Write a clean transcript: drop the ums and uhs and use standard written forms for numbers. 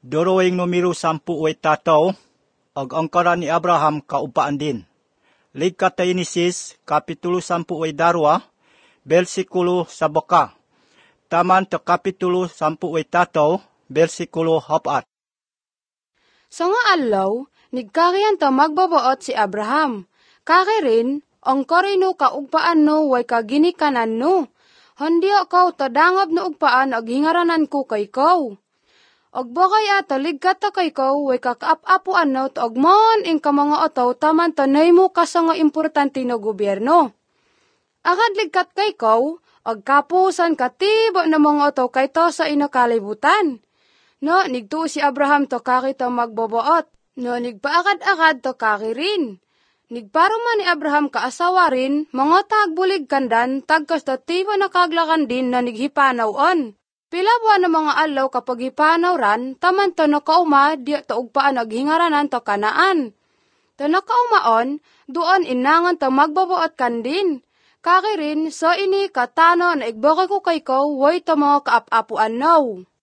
Doroing numero 10 tataw, ag angkara ni Abraham kaupaan din. Ligkat ta Genesis, kapitulo 10 darwa, bersikulo sa baka. Taman ta kapitulo 10 tataw, bersikulo 4. So nga alaw, nigkariyan ta magbabaot si Abraham. Kari rin, ang karino kaugpaan no, way kaginikanan no. Hindi akaw tadangab no ugpaan ag hingaranan ko kay kaw. Agbakay ligkat ta kay kaw, way kakaap-apuan no, to agman ing ka mga otaw, taman tanay mo ka sa nga importante no gobyerno. Agad ligkat kay kaw, agkapusan katibo na mga otaw kay to sa inakalibutan. No, nigtuo si Abraham to kakita magbabaot. No, nigpaakad-akad to kaki rin. Nigparuman ni Abraham kaasawa rin, mga tagbulig kandan, tagkas to tibo na kaglakan din na nighipanaw-on. Pila buwan ng mga alaw kapag hipanaw ran, taman to nakauma, di to ugpaan naghingaranan to kanaan. To nakaumaon, doon inangan to magbabaot kan din. Kaki rin, so ini katano na igbaka ko kay ko, way to mga kaap-apuan now.